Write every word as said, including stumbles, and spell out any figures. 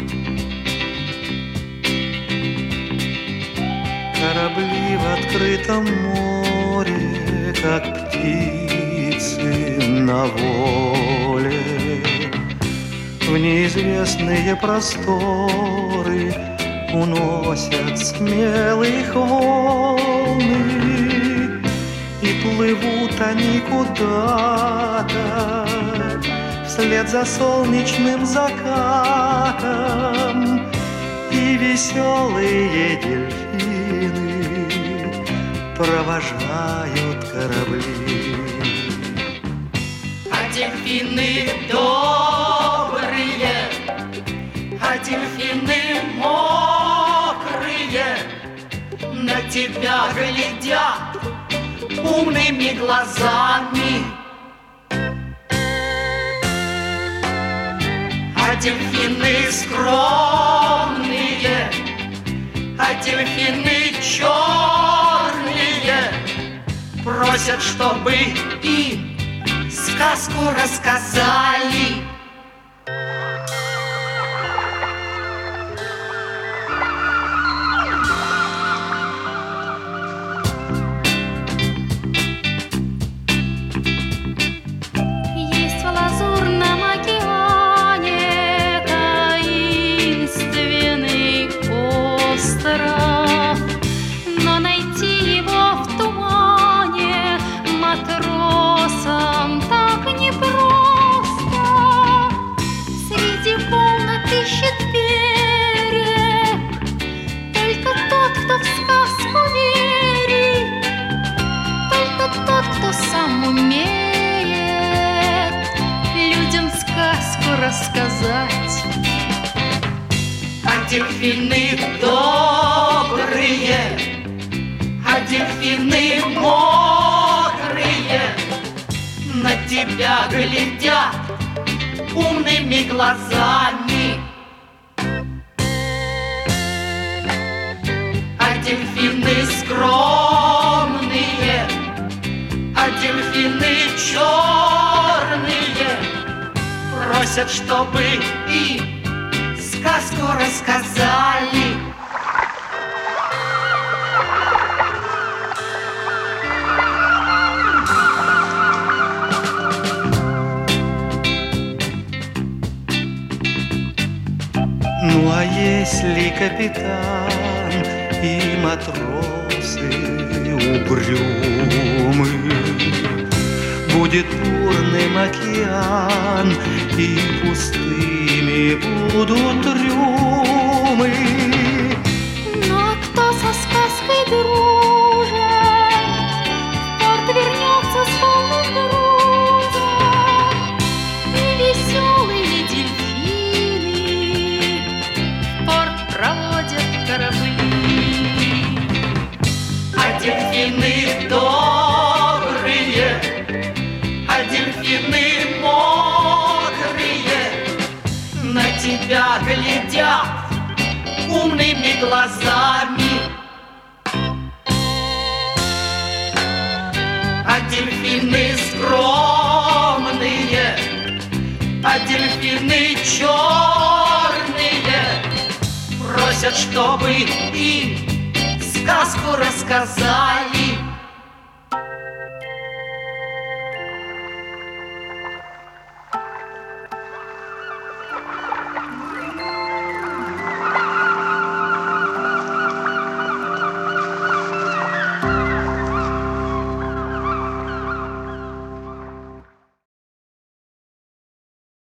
Корабли в открытом море, как птицы на воле, в неизвестные просторы уносят смелых волны, и плывут они куда-то вслед за солнечным закатом, и веселые дельфины провожают корабли. А дельфины добрые, а дельфины мокрые на тебя глядят умными глазами. А дельфины скромные, а дельфины черные просят, чтобы им сказку рассказали. Есть в лазурном океане таинственный остров, но найти его в тумане матросам так непросто. Среди волн отыщет берег только тот, кто в сказку верит, только тот, кто сам умеет людям сказку рассказать. А дельфины добрые, а дельфины мокрые на тебя глядят умными глазами. А дельфины скромные, а дельфины черные просят, чтобы им сказку рассказали. Ну а если капитан и матросы угрюмы, будет бурным океан, и пустыми будут трюмы. Ну а кто со сказкой дружит, в порт вернется с полным грузом, и веселые дельфины в порт проводят корабли. А дельфины добрые, а дельфины мокрые на тебя глядят умными глазами. А дельфины скромные, а дельфины черные просят, чтобы им сказку рассказали.